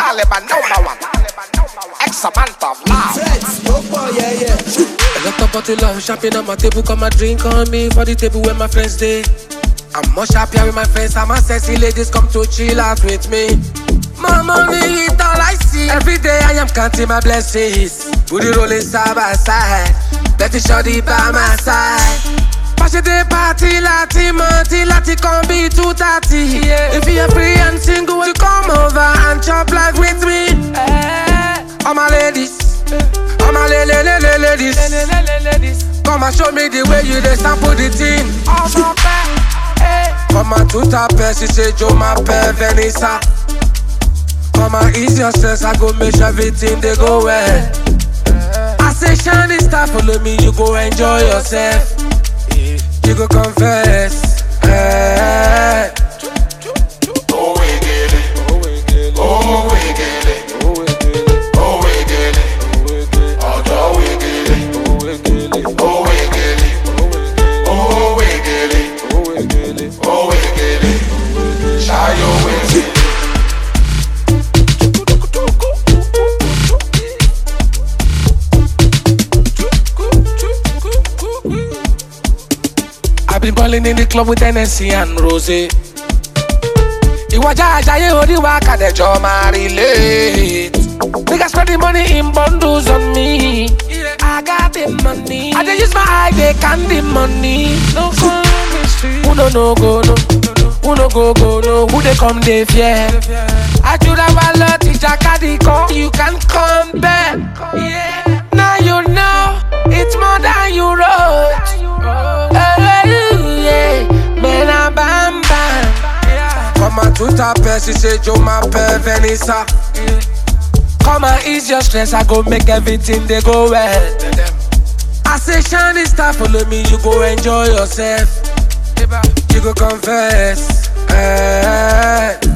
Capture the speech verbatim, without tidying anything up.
Taliban number one. Ex-amount of love. Yeah, yeah. I got a bottle of champagne on my table, come and drink on me for the table where my friends stay. I'm much happier with my friends, and my sexy ladies come to chill out with me. My money is all I see. Every day I am counting my blessings. Booty rolling side by side. Betty shorty by my side. Passion day party, lati, monty, lati, come be two thirty. Yeah. If you're free and single, you come over and chop life with me. Hey. All my ladies, all my le le le le ladies, come and show me the way you dey sample the thing. Oh my God, hey. Come and to tap, she say Joe my pay Vanessa. Come and ease your stress, I go make sure everything they go well. I say shiny star, follow me, you go enjoy yourself. You go confess. Hey. Oh we get it, oh we get it, oh we get it, oh we get it, oh we get it, oh we get it, oh we get it, oh we get it, shy your way. I've been balling in the club with N S C and Rosé. Iwaja ajaye odi wa kadejo ma relate. Niggas spend the money in bundles on me. I got the money. I just use my eye, they can the money. No chemistry. Who no no go no? Who no go go no? Who they come they fear? I should have a lot of Jakadi call. You can come back. Yeah. Now you know it's more than you wrote. Man, I'm bam bam. Come and to tap, she say Joe my pay Vanessa. Come and ease your stress, I go make everything they go well. I say shiny star, follow me, you go enjoy yourself. You go confess. Hey.